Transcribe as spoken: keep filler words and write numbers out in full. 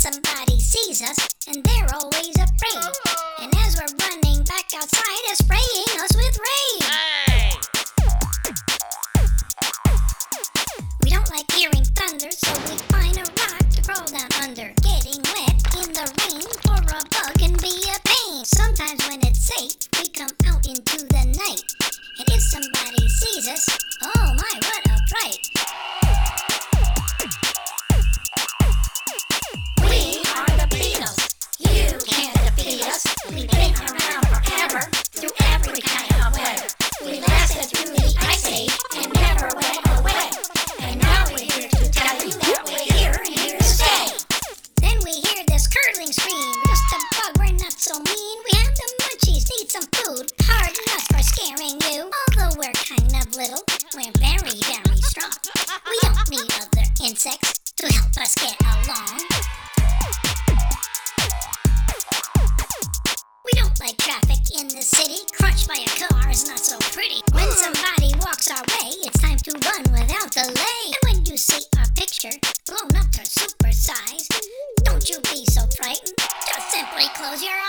somebody sees us, and they're always afraid. And as we're running back outside, they're spraying us with rain. Hey! We don't like hearing thunder, so we find a rock to crawl down under. Getting wet in the rain for a bug can be a pain. Sometimes when it's safe, we come out into the night. And if somebody sees us, oh my, what a fright. We are the Beatles. You can't defeat us. We've been around forever, through every kind of weather. We lasted through the ice age and never went away. And now we're here to tell you that we're here and here to stay. Then we hear this curdling scream. Just a bug, we're not so mean. We have the munchies, need some food. Pardon us for scaring you. Although we're kind of little, we're very, very strong. We don't need other insects to help us get along. We don't like traffic in the city. Crushed by a car is not so pretty. When somebody walks our way, it's time to run without delay. And when you see our picture blown up to super size, don't you be so frightened. Just simply close your eyes.